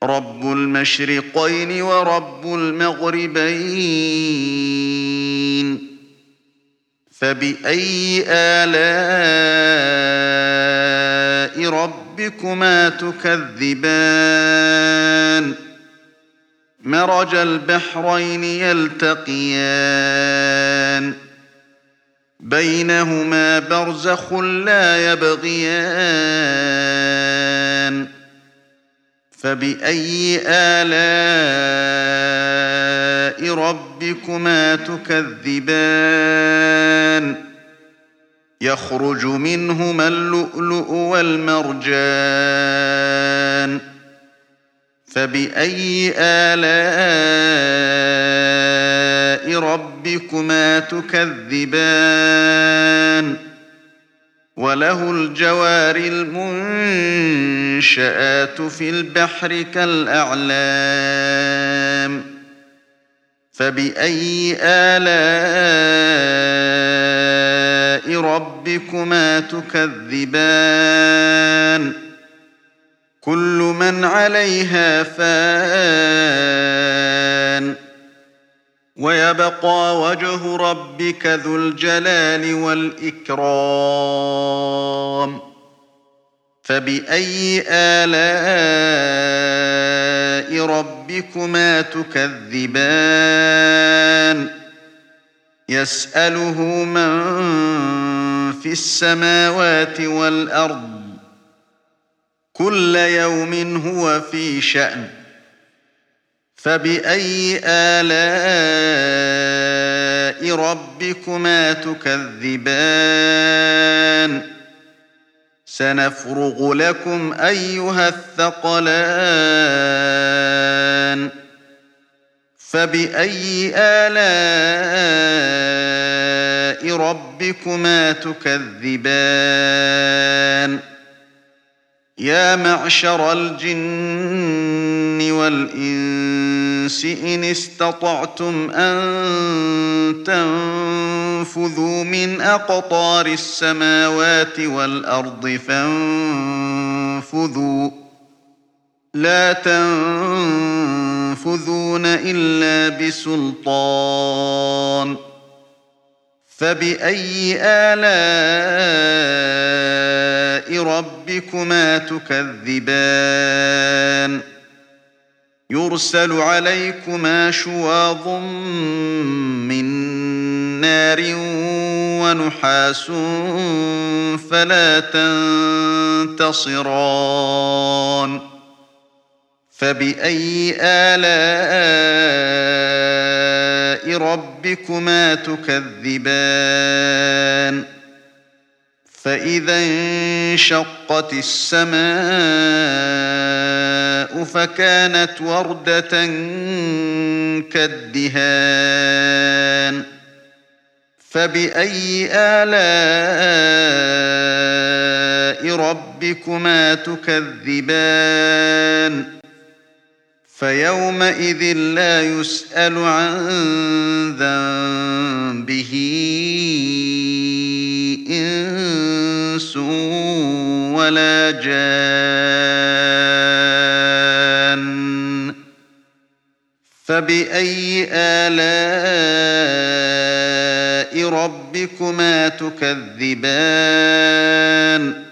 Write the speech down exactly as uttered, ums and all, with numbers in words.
رب المشرقين ورب المغربين فبأي آلاء ربكما تكذبان مرج البحرين يلتقيان بينهما برزخ لا يبغيان فبأي آلاء ربكما تكذبان يخرج منهما اللؤلؤ والمرجان فبأي آلاء ربكما تكذبان وله الجوار المنشآت في البحر كالأعلام فبأي آلاء ربكما تكذبان كل من عليها فان ويبقى وجه ربك ذو الجلال والإكرام فبأي آلاء ربكما تكذبان يسأله من في السماوات والأرض كل يوم هو في شأن فبأي آلاء ربكما تكذبان سنفرغ لكم أيها الثقلان فبأي آلاء ربكما تكذبان يا معشر الجن والإنس إن استطعتم أن تنفذوا من أقطار السماوات والأرض فانفذوا لا تنفذون إلا بسلطان فبأي آلاء ربكما تكذبان يرسل عليكما شواظ من نار ونحاس فلا تنتصران فبأي آلاء ربكما تكذبان فإذا انشقت السماء فكانت وردة كالدهان فبأي آلاء ربكما تكذبان فيومئذ لا يسأل عن ذنبه إنس ولا جان فبأي آلاء ربكما تكذبان